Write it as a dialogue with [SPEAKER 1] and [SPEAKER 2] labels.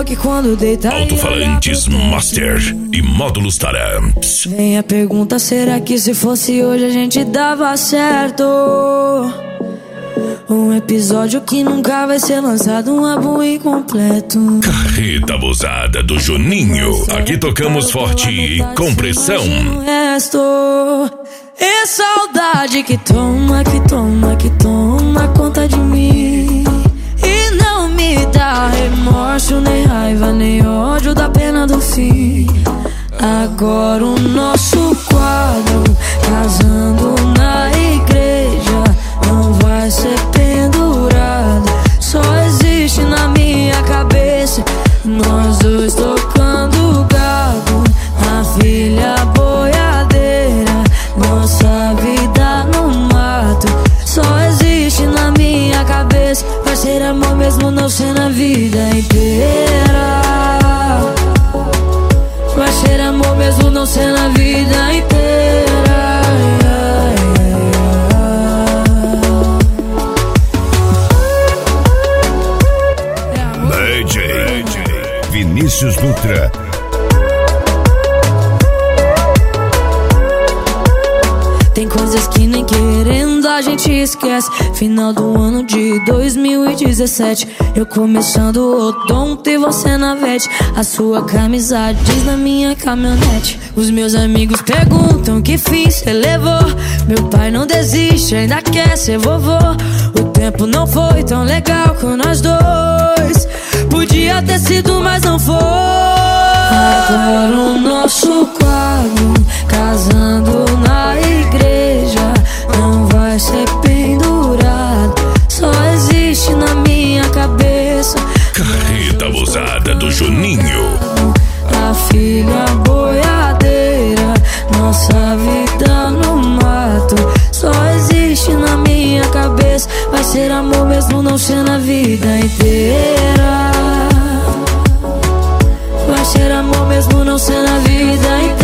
[SPEAKER 1] que quando deita
[SPEAKER 2] Alto-falantes Master e módulos Taramps.
[SPEAKER 1] Vem a pergunta, será que se fosse hoje a gente dava certo? Um episódio que nunca vai ser lançado, um álbum incompleto.
[SPEAKER 2] Carreta abusada do Juninho. Aqui tocamos forte e com pressão.
[SPEAKER 1] É saudade que toma, que toma, que toma conta de mim. E não me dá remorso, nem raiva, nem ódio da pena do fim. Agora o nosso quadro, casando na igreja, não vai ser pendurado. Só existe na minha cabeça nós dois tocando gado, a filha boiadeira, nossa vida no mato. Só existe na minha cabeça, vai ser amor mesmo não ser na vida inteira. Vai ser amor mesmo não ser na vida inteira.
[SPEAKER 3] DJ Vinícius Dutra.
[SPEAKER 1] Tem coisas que nem querendo a gente esquece. Final do ano de 2017, eu começando o odonto e você na vete. A sua camisa diz na minha caminhonete. Os meus amigos perguntam que fim cê levou. Meu pai não desiste, ainda quer ser vovô. O tempo não foi tão legal com nós dois. Podia ter sido, mas não foi. Agora o nosso quadro, casando na igreja, não vai ser pendurado. Só existe na minha cabeça.
[SPEAKER 2] Carreta abusada do Juninho.
[SPEAKER 1] A filha boiadeira, nossa vida no mato. Só existe na minha cabeça, vai ser amor mesmo não ser na vida inteira. Vai ser amor mesmo não ser na vida inteira.